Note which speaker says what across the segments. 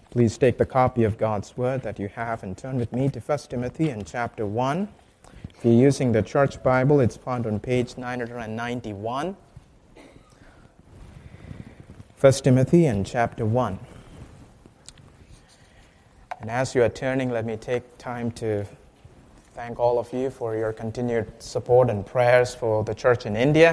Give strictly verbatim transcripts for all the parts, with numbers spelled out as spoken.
Speaker 1: Please take the copy of God's Word that you have and turn with me to First Timothy in chapter one. If you're using the Church Bible, it's found on page nine ninety-one. First Timothy in chapter one. And as you are turning, let me take time to thank all of you for your continued support and prayers for the church in India.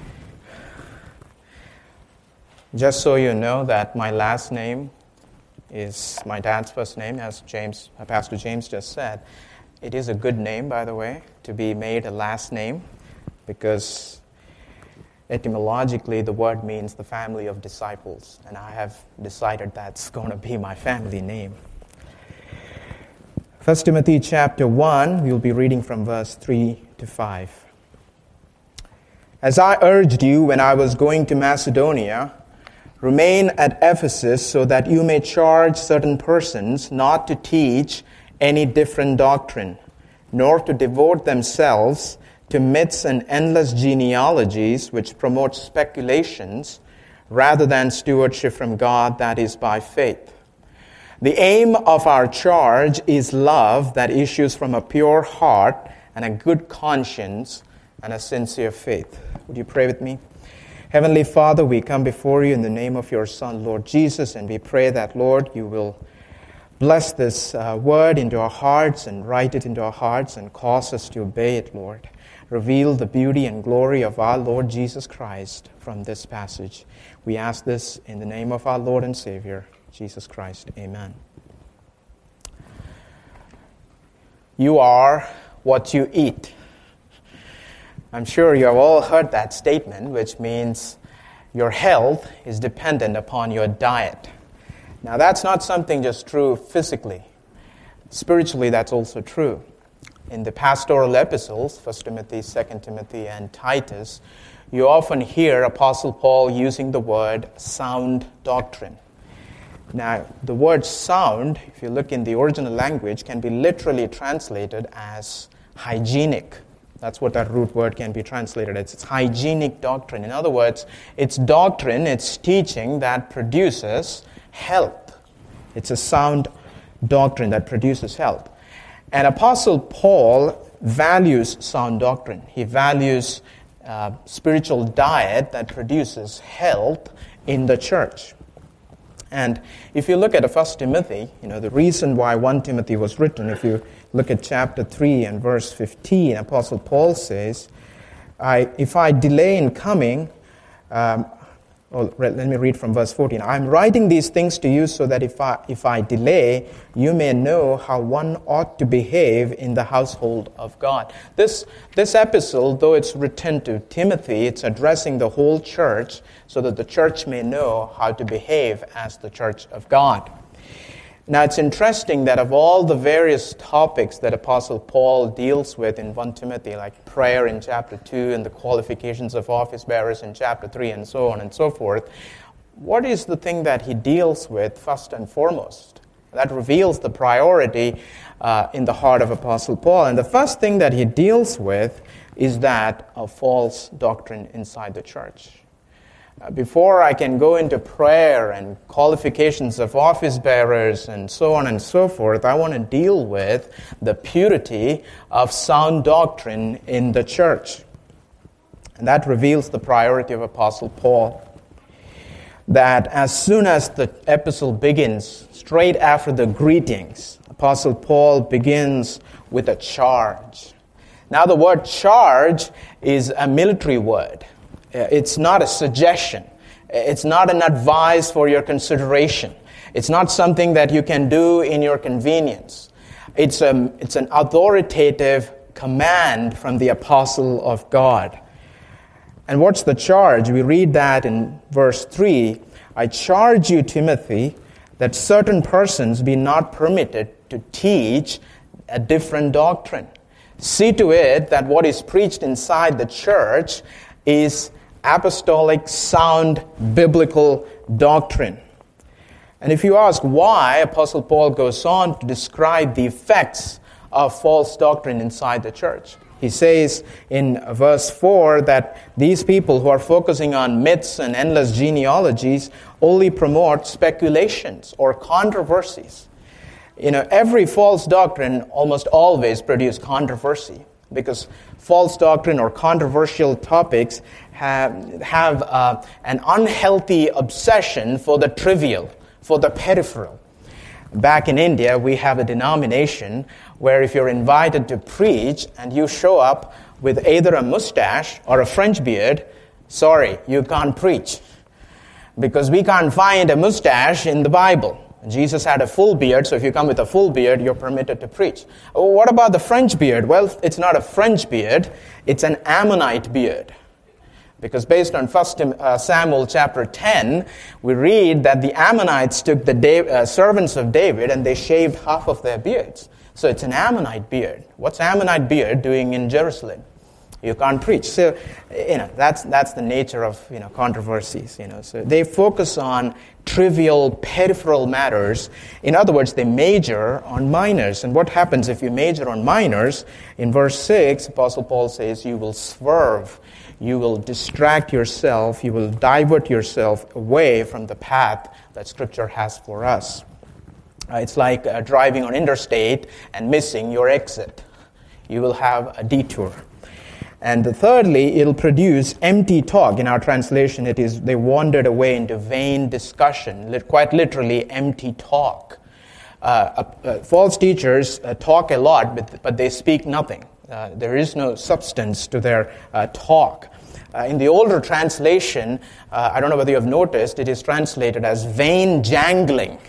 Speaker 1: Just so you know that my last name is my dad's first name, as James, Pastor James just said. It is a good name, by the way, to be made a last name, because etymologically the word means the family of disciples, and I have decided that's going to be my family name. First Timothy chapter one, we'll be reading from verse three to five. As I urged you when I was going to Macedonia, remain at Ephesus so that you may charge certain persons not to teach any different doctrine, nor to devote themselves to myths and endless genealogies which promote speculations rather than stewardship from God that is by faith. The aim of our charge is love that issues from a pure heart and a good conscience and a sincere faith. Would you pray with me? Heavenly Father, we come before you in the name of your Son, Lord Jesus, and we pray that, Lord, you will bless this uh, word into our hearts and write it into our hearts and cause us to obey it, Lord. Reveal the beauty and glory of our Lord Jesus Christ from this passage. We ask this in the name of our Lord and Savior, Jesus Christ. Amen. You are what you eat. I'm sure you have all heard that statement, which means your health is dependent upon your diet. Now, that's not something just true physically. Spiritually, that's also true. In the pastoral epistles, First Timothy, Second Timothy, and Titus, you often hear Apostle Paul using the word sound doctrine. Now, the word sound, if you look in the original language, can be literally translated as hygienic. That's what that root word can be translated as. It's hygienic doctrine. In other words, it's doctrine, it's teaching that produces health. It's a sound doctrine that produces health. And Apostle Paul values sound doctrine. He values uh, spiritual diet that produces health in the church. And if you look at First Timothy, you know, the reason why First Timothy was written, if you look at chapter three and verse fifteen, Apostle Paul says, I, if I delay in coming, um, well, let me read from verse fourteen. I'm writing these things to you so that if I, if I delay, you may know how one ought to behave in the household of God. This, this epistle, though it's written to Timothy, it's addressing the whole church so that the church may know how to behave as the church of God. Now, it's interesting that of all the various topics that Apostle Paul deals with in First Timothy, like prayer in chapter two and the qualifications of office bearers in chapter three and so on and so forth, what is the thing that he deals with first and foremost? That reveals the priority uh, in the heart of Apostle Paul. And the first thing that he deals with is that of false doctrine inside the church. Before I can go into prayer and qualifications of office bearers and so on and so forth, I want to deal with the purity of sound doctrine in the church. And that reveals the priority of Apostle Paul. That as soon as the epistle begins, straight after the greetings, Apostle Paul begins with a charge. Now, the word charge is a military word. It's not a suggestion. It's not an advice for your consideration. It's not something that you can do in your convenience. It's, a, it's an authoritative command from the apostle of God. And what's the charge? We read that in verse three. I charge you, Timothy, that certain persons be not permitted to teach a different doctrine. See to it that what is preached inside the church is apostolic, sound, biblical doctrine. And if you ask why, Apostle Paul goes on to describe the effects of false doctrine inside the church. He says in verse four that these people who are focusing on myths and endless genealogies only promote speculations or controversies. You know, every false doctrine almost always produces controversy, because false doctrine or controversial topics have, have uh, an unhealthy obsession for the trivial, for the peripheral. Back in India, we have a denomination where if you're invited to preach and you show up with either a mustache or a French beard, sorry, you can't preach. Because we can't find a mustache in the Bible. Jesus had a full beard, so if you come with a full beard, you're permitted to preach. Oh, what about the French beard? Well, it's not a French beard, it's an Ammonite beard. Because based on First Samuel chapter ten, we read that the Ammonites took the Dav- uh, servants of David and they shaved half of their beards. So it's an Ammonite beard. What's Ammonite beard doing in Jerusalem? You can't preach. So, you know, that's that's the nature of, you know, controversies. You know, so they focus on trivial, peripheral matters. In other words, they major on minors. And what happens if you major on minors? In verse six, Apostle Paul says, you will swerve. You will distract yourself. You will divert yourself away from the path that Scripture has for us. Uh, it's like uh, driving on interstate and missing your exit. You will have a detour. And thirdly, it'll produce empty talk. In our translation, it is, they wandered away into vain discussion, quite literally empty talk. Uh, uh, false teachers uh, talk a lot, but, but they speak nothing. Uh, there is no substance to their uh, talk. Uh, in the older translation, uh, I don't know whether you have noticed, it is translated as vain jangling.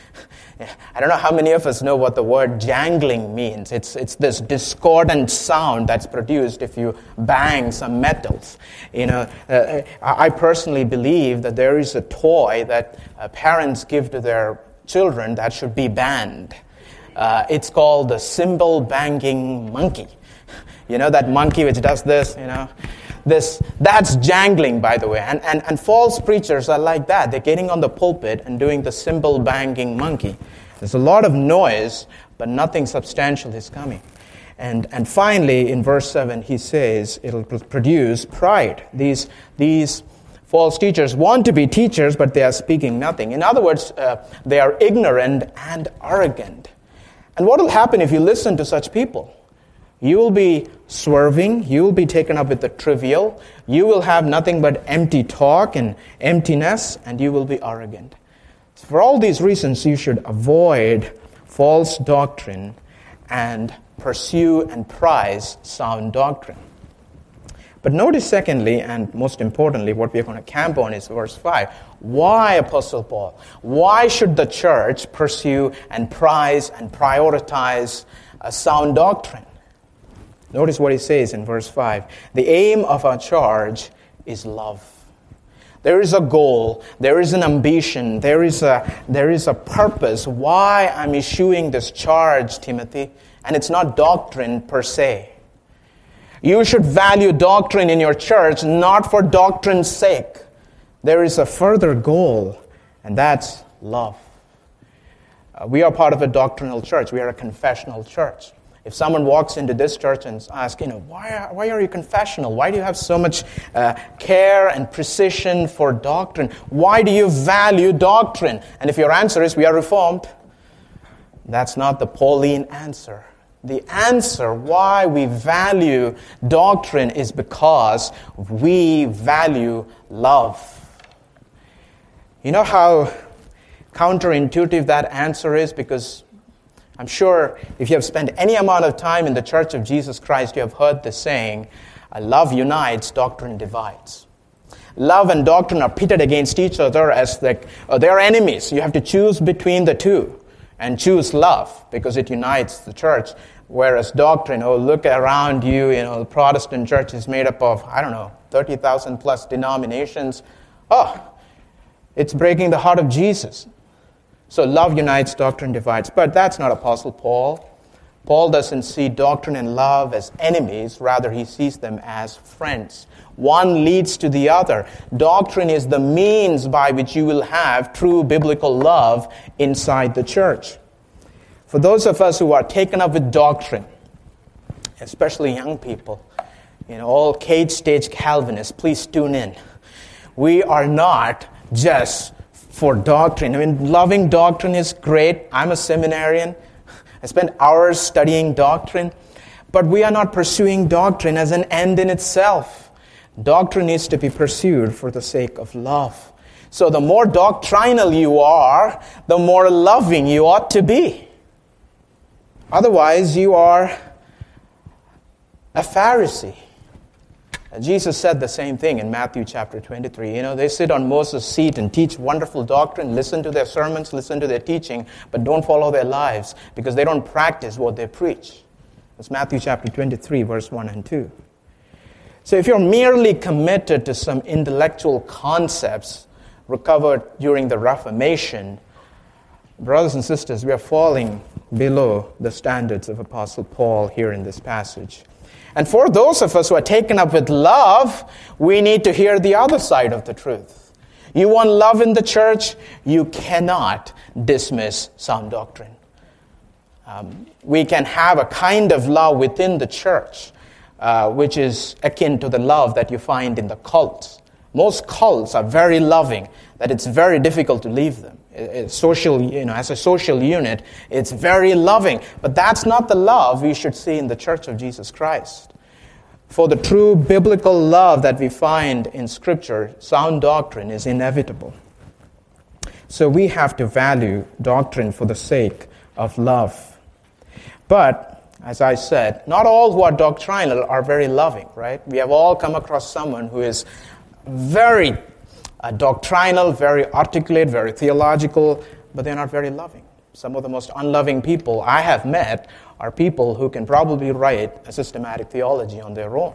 Speaker 1: I don't know how many of us know what the word jangling means. It's it's this discordant sound that's produced if you bang some metals. You know, uh, I personally believe that there is a toy that uh, parents give to their children that should be banned. Uh, it's called the cymbal banging monkey. You know, that monkey which does this, you know. This that's jangling, by the way. And, and, and false preachers are like that. They're getting on the pulpit and doing the cymbal banging monkey. There's a lot of noise, but nothing substantial is coming. And and finally, in verse seven, he says it'll produce pride. These these false teachers want to be teachers, but they are speaking nothing. In other words, uh, they are ignorant and arrogant. And what will happen if you listen to such people? You will be swerving, you will be taken up with the trivial, you will have nothing but empty talk and emptiness, and you will be arrogant. So for all these reasons, you should avoid false doctrine and pursue and prize sound doctrine. But notice secondly, and most importantly, what we're going to camp on is verse five. Why, Apostle Paul? Why should the church pursue and prize and prioritize a sound doctrine? Notice what he says in verse five. The aim of our charge is love. There is a goal, there is an ambition, there is a, there is a purpose why I'm issuing this charge, Timothy, and it's not doctrine per se. You should value doctrine in your church not for doctrine's sake. There is a further goal, and that's love. Uh, we are part of a doctrinal church. We are a confessional church. If someone walks into this church and asks, you know, why are, why are you confessional? Why do you have so much uh, care and precision for doctrine? Why do you value doctrine? And if your answer is, we are Reformed, that's not the Pauline answer. The answer why we value doctrine is because we value love. You know how counterintuitive that answer is? Because I'm sure if you have spent any amount of time in the Church of Jesus Christ, you have heard the saying, love unites, doctrine divides. Love and doctrine are pitted against each other as the, uh, they're enemies. You have to choose between the two and choose love because it unites the church. Whereas doctrine, oh, look around you, you know, the Protestant church is made up of, I don't know, thirty thousand plus denominations. Oh, it's breaking the heart of Jesus. So love unites, doctrine divides. But that's not Apostle Paul. Paul doesn't see doctrine and love as enemies. Rather, he sees them as friends. One leads to the other. Doctrine is the means by which you will have true biblical love inside the church. For those of us who are taken up with doctrine, especially young people, you know, all cage stage Calvinists, please tune in. We are not just for doctrine. I mean, loving doctrine is great. I'm a seminarian. I spend hours studying doctrine. But we are not pursuing doctrine as an end in itself. Doctrine needs to be pursued for the sake of love. So the more doctrinal you are, the more loving you ought to be. Otherwise, you are a Pharisee. Jesus said the same thing in Matthew chapter twenty-three. You know, they sit on Moses' seat and teach wonderful doctrine, listen to their sermons, listen to their teaching, but don't follow their lives because they don't practice what they preach. That's Matthew chapter twenty-three, verse one and two. So if you're merely committed to some intellectual concepts recovered during the Reformation, brothers and sisters, we are falling below the standards of Apostle Paul here in this passage. And for those of us who are taken up with love, we need to hear the other side of the truth. You want love in the church, you cannot dismiss sound doctrine. Um, we can have a kind of love within the church, uh, which is akin to the love that you find in the cults. Most cults are very loving, that it's very difficult to leave them. It's social, you know, as a social unit, it's very loving. But that's not the love we should see in the Church of Jesus Christ. For the true biblical love that we find in Scripture, sound doctrine is inevitable. So we have to value doctrine for the sake of love. But, as I said, not all who are doctrinal are very loving, right? We have all come across someone who is very Uh, doctrinal, very articulate, very theological, but they're not very loving. Some of the most unloving people I have met are people who can probably write a systematic theology on their own.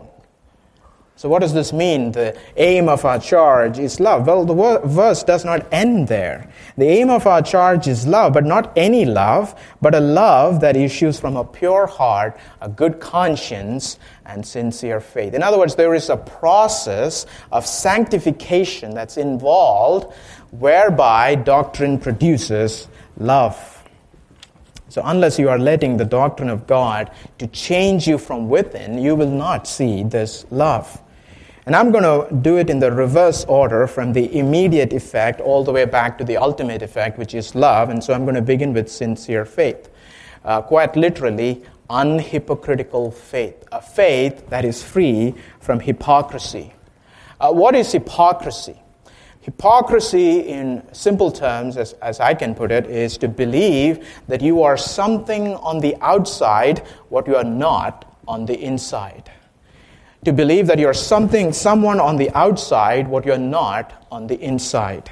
Speaker 1: So what does this mean? The aim of our charge is love. Well, the wor- verse does not end there. The aim of our charge is love, but not any love, but a love that issues from a pure heart, a good conscience, and sincere faith. In other words, there is a process of sanctification that's involved whereby doctrine produces love. So unless you are letting the doctrine of God to change you from within, you will not see this love. And I'm going to do it in the reverse order from the immediate effect all the way back to the ultimate effect, which is love. And so I'm going to begin with sincere faith. Uh, quite literally, unhypocritical faith. A faith that is free from hypocrisy. Uh, what is hypocrisy? Hypocrisy, in simple terms, as, as I can put it, is to believe that you are something on the outside, what you are not on the inside. To believe that you're something, someone on the outside, what you're not on the inside.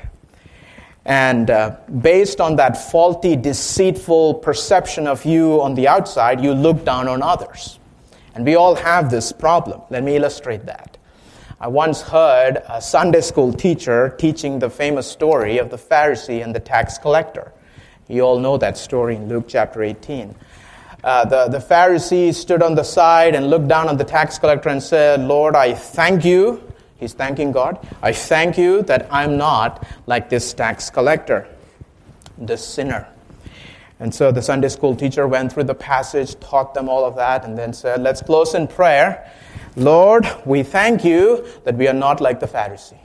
Speaker 1: And uh, based on that faulty, deceitful perception of you on the outside, you look down on others. And we all have this problem. Let me illustrate that. I once heard a Sunday school teacher teaching the famous story of the Pharisee and the tax collector. You all know that story in Luke chapter eighteen. Uh, the, the Pharisee stood on the side and looked down on the tax collector and said, "Lord, I thank you." He's thanking God. "I thank you that I'm not like this tax collector, this sinner." And so the Sunday school teacher went through the passage, taught them all of that, and then said, "Let's close in prayer. Lord, we thank you that we are not like the Pharisee."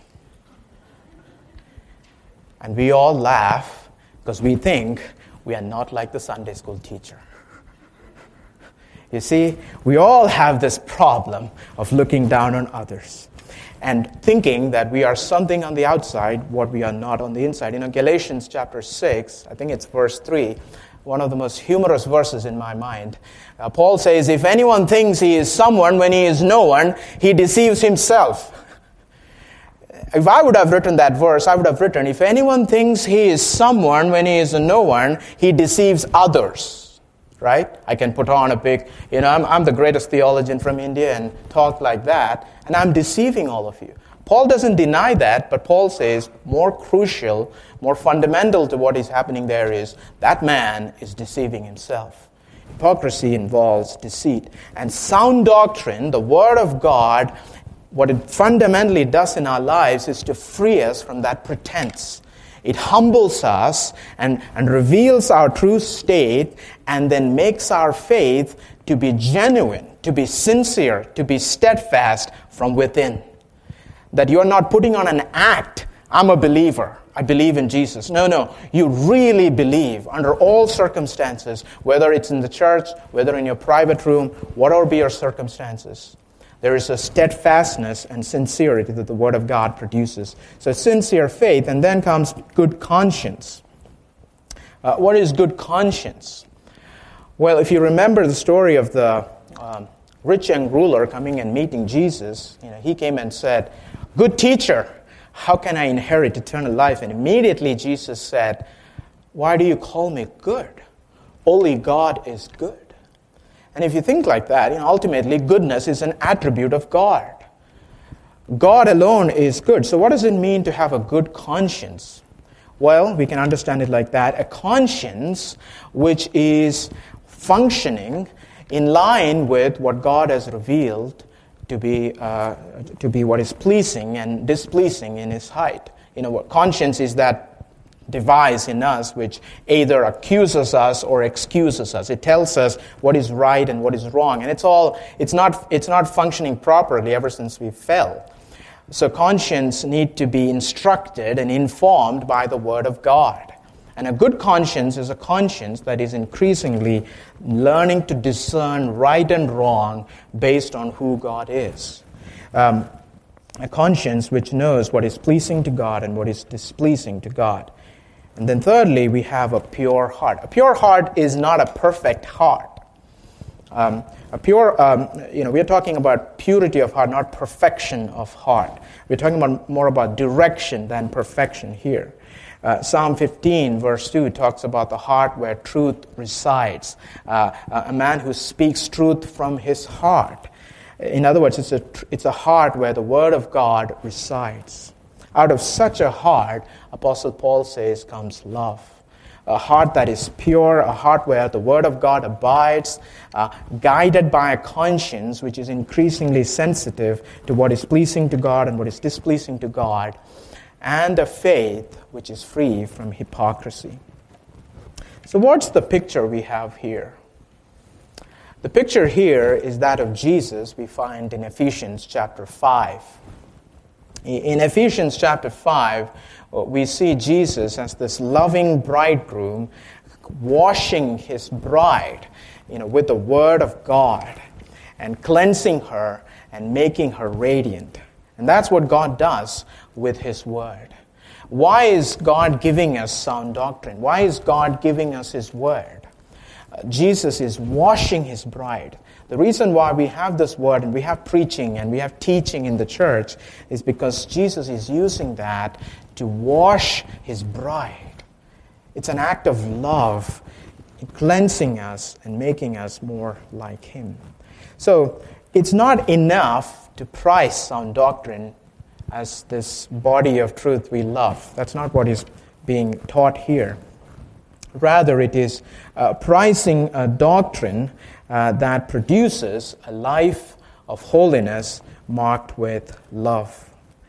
Speaker 1: And we all laugh because we think we are not like the Sunday school teacher. You see, we all have this problem of looking down on others and thinking that we are something on the outside, what we are not on the inside. You know, Galatians chapter six, I think it's verse three, one of the most humorous verses in my mind. Uh, Paul says, "If anyone thinks he is someone when he is no one, he deceives himself." If I would have written that verse, I would have written, "If anyone thinks he is someone when he is a no one, he deceives others." Right? I can put on a big, you know, I'm, I'm the greatest theologian from India and talk like that, and I'm deceiving all of you. Paul doesn't deny that, but Paul says more crucial, more fundamental to what is happening there is that man is deceiving himself. Hypocrisy involves deceit. And sound doctrine, the Word of God, what it fundamentally does in our lives is to free us from that pretense. It humbles us and, and reveals our true state and then makes our faith to be genuine, to be sincere, to be steadfast from within. That you're not putting on an act, I'm a believer, I believe in Jesus. No, no, you really believe under all circumstances, whether it's in the church, whether in your private room, whatever be your circumstances. There is a steadfastness and sincerity that the Word of God produces. So sincere faith, and then comes good conscience. Uh, what is good conscience? Well, if you remember the story of the um, rich young ruler coming and meeting Jesus, you know, he came and said, "Good teacher, how can I inherit eternal life?" And immediately Jesus said, "Why do you call me good? Only God is good." And if you think like that, you know, ultimately goodness is an attribute of God. God alone is good. So what does it mean to have a good conscience? Well, we can understand it like that. A conscience which is functioning in line with what God has revealed to be uh, to be what is pleasing and displeasing in His sight. You know, what conscience is that device in us which either accuses us or excuses us. It tells us what is right and what is wrong, and it's all it's not it's not functioning properly ever since we fell. So conscience need to be instructed and informed by the Word of God. And a good conscience is a conscience that is increasingly learning to discern right and wrong based on who God is. Um, a conscience which knows what is pleasing to God and what is displeasing to God. And then thirdly, we have a pure heart. A pure heart is not a perfect heart. Um, a pure, um, you know, we're talking about purity of heart, not perfection of heart. We're talking about more about direction than perfection here. Uh, Psalm fifteen, verse two, talks about the heart where truth resides. Uh, a man who speaks truth from his heart. In other words, it's a it's a heart where the Word of God resides. Out of such a heart, Apostle Paul says, comes love. A heart that is pure, a heart where the Word of God abides, uh, guided by a conscience which is increasingly sensitive to what is pleasing to God and what is displeasing to God, and a faith which is free from hypocrisy. So what's the picture we have here? The picture here is that of Jesus we find in Ephesians chapter five. In Ephesians chapter five, we see Jesus as this loving bridegroom washing his bride, you know, with the Word of God and cleansing her and making her radiant. And that's what God does with His Word. Why is God giving us sound doctrine? Why is God giving us His Word? Uh, Jesus is washing His bride. The reason why we have this Word and we have preaching and we have teaching in the church is because Jesus is using that to wash His bride. It's an act of love, cleansing us and making us more like Him. So it's not enough to prize sound doctrine as this body of truth we love. That's not what is being taught here. Rather, it is uh, prizing a doctrine uh, that produces a life of holiness marked with love.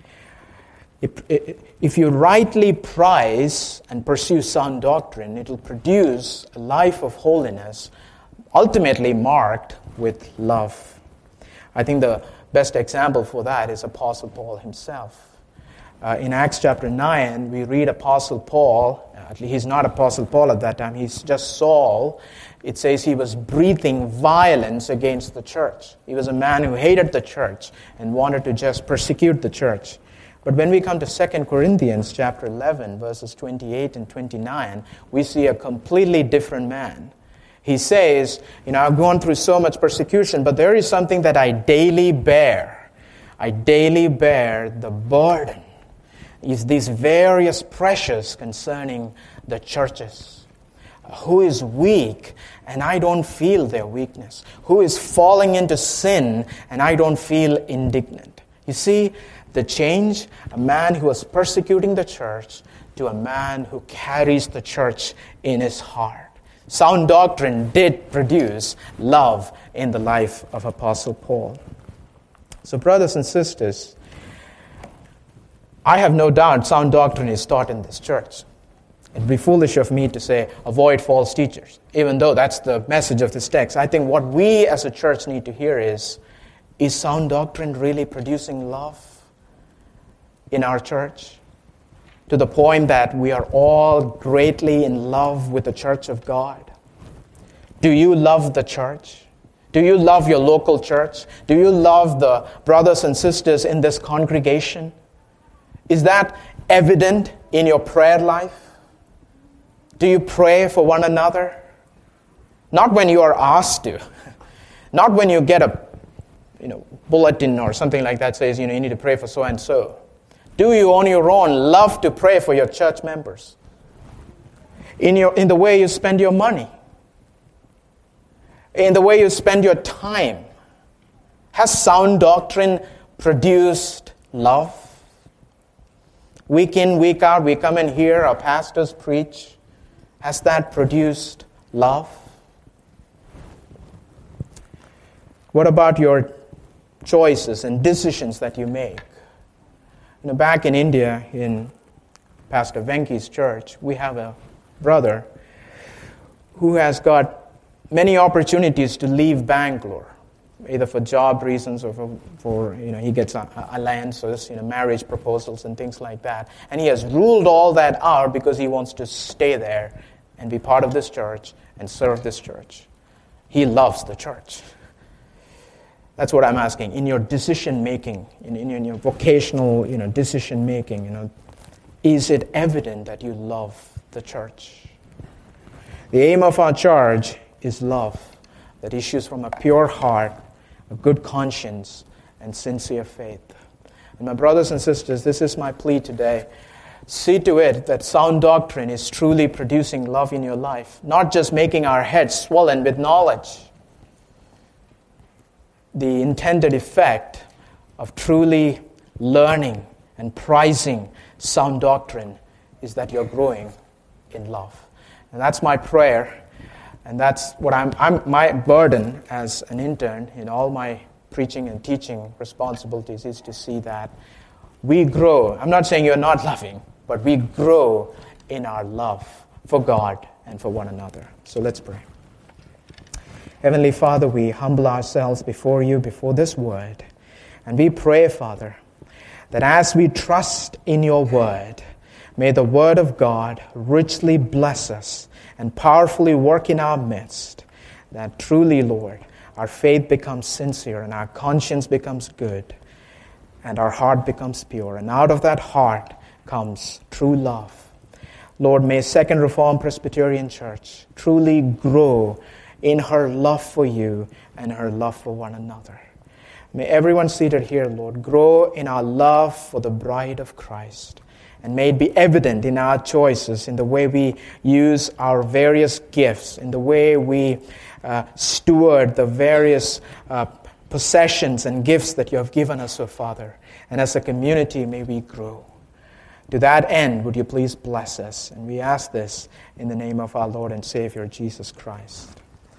Speaker 1: If, if you rightly prize and pursue sound doctrine, it will produce a life of holiness ultimately marked with love. I think the best example for that is Apostle Paul himself. Uh, in Acts chapter nine, we read Apostle Paul. Actually, he's not Apostle Paul at that time. He's just Saul. It says he was breathing violence against the church. He was a man who hated the church and wanted to just persecute the church. But when we come to Second Corinthians chapter eleven, verses twenty-eight and twenty-nine, we see a completely different man. He says, you know, I've gone through so much persecution, but there is something that I daily bear. I daily bear the burden. Is these various pressures concerning the churches. Who is weak and I don't feel their weakness. Who is falling into sin and I don't feel indignant. You see the change? A man who was persecuting the church to a man who carries the church in his heart. Sound doctrine did produce love in the life of Apostle Paul. So brothers and sisters, I have no doubt sound doctrine is taught in this church. It would be foolish of me to say, avoid false teachers, even though that's the message of this text. I think what we as a church need to hear is, is sound doctrine really producing love in our church? To the point that we are all greatly in love with the church of God? Do you love the church? Do you love your local church? Do you love the brothers and sisters in this congregation? Is that evident in your prayer life? Do you pray for one another? Not when you are asked to. Not when you get a you know, bulletin or something like that says, you know, you need to pray for so-and-so. Do you on your own love to pray for your church members? In your in the way you spend your money? In the way you spend your time? Has sound doctrine produced love? Week in, week out, we come and hear our pastors preach. Has that produced love? What about your choices and decisions that you make? You know, back in India, in Pastor Venki's church, we have a brother who has got many opportunities to leave Bangalore, either for job reasons or for, for you know, he gets alliances, you know, marriage proposals and things like that. And he has ruled all that out because he wants to stay there and be part of this church and serve this church. He loves the church. That's what I'm asking. In your decision making, in, in, in your vocational, you know, decision making, you know, is it evident that you love the church? The aim of our charge is love that issues from a pure heart, a good conscience, and sincere faith. And my brothers and sisters, this is my plea today. See to it that sound doctrine is truly producing love in your life, not just making our heads swollen with knowledge. The intended effect of truly learning and prizing sound doctrine is that you're growing in love. And that's my prayer, and that's what I'm, I'm my burden as an intern in all my preaching and teaching responsibilities is to see that we grow. I'm not saying you're not loving, but we grow in our love for God and for one another. So let's pray. Heavenly Father, we humble ourselves before you, before this word. And we pray, Father, that as we trust in your word, may the word of God richly bless us and powerfully work in our midst, that truly, Lord, our faith becomes sincere and our conscience becomes good and our heart becomes pure. And out of that heart comes true love. Lord, may Second Reformed Presbyterian Church truly grow in her love for you and her love for one another. May everyone seated here, Lord, grow in our love for the bride of Christ. And may it be evident in our choices, in the way we use our various gifts, in the way we uh, steward the various uh, possessions and gifts that you have given us, O Father. And as a community, may we grow. To that end, would you please bless us? And we ask this in the name of our Lord and Savior, Jesus Christ.